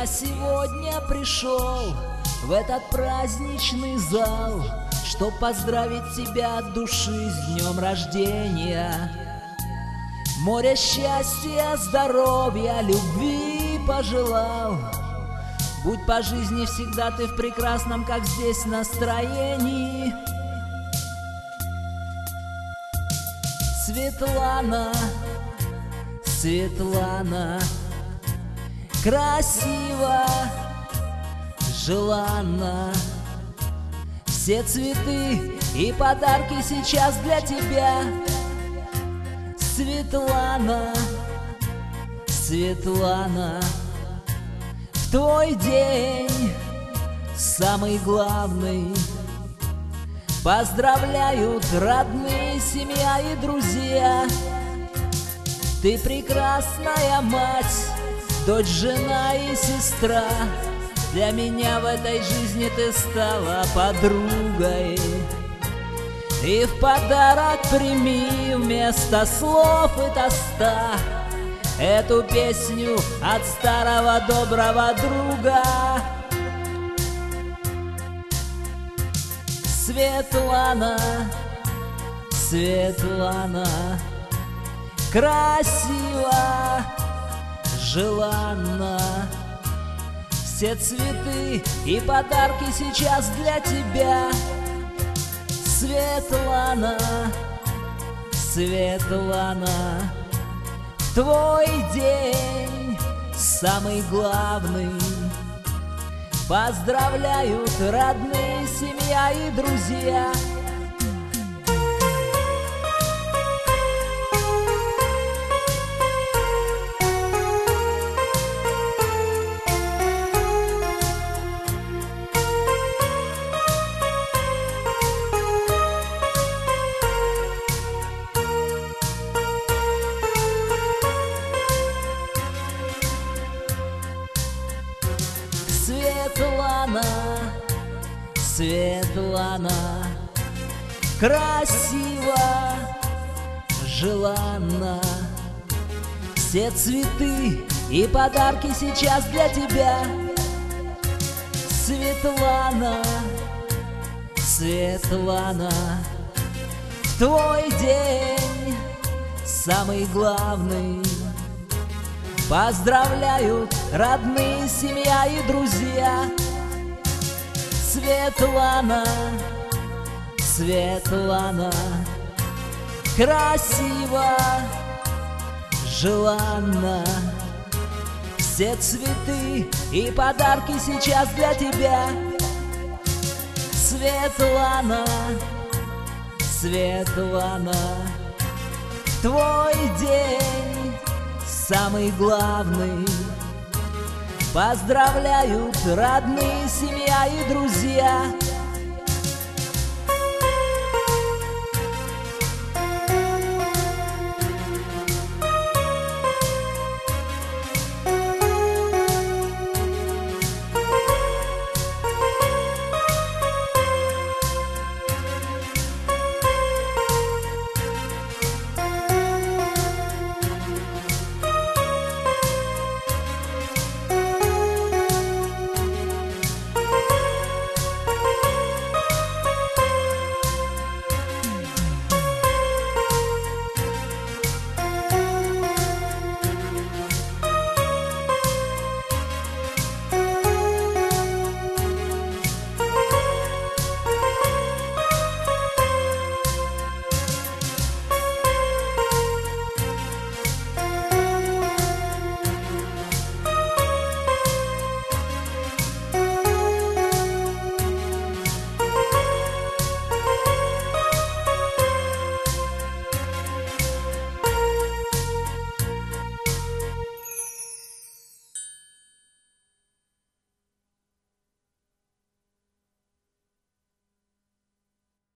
Я сегодня пришел в этот праздничный зал, чтоб поздравить тебя от души с днем рождения. Море счастья, здоровья, любви пожелал. Будь по жизни всегда ты в прекрасном, как здесь, настроении. Светлана, Светлана, красиво, желанно. Все цветы и подарки сейчас для тебя. Светлана, Светлана, в твой день самый главный поздравляют родные, семья и друзья. Ты прекрасная мать, дочь, жена и сестра. Для меня в этой жизни ты стала подругой. И в подарок прими вместо слов и тоста эту песню от старого доброго друга. Светлана, Светлана, красиво, желанно. Все цветы и подарки сейчас для тебя. Светлана, Светлана, твой день самый главный поздравляют родные, семья и друзья. Светлана, Светлана, красиво, желанно. Все цветы и подарки сейчас для тебя. Светлана, Светлана, твой день самый главный поздравляют родные, семья и друзья. Светлана, Светлана, красиво, желанно. Все цветы и подарки сейчас для тебя. Светлана, Светлана, твой день самый главный поздравляют родные, семья и друзья.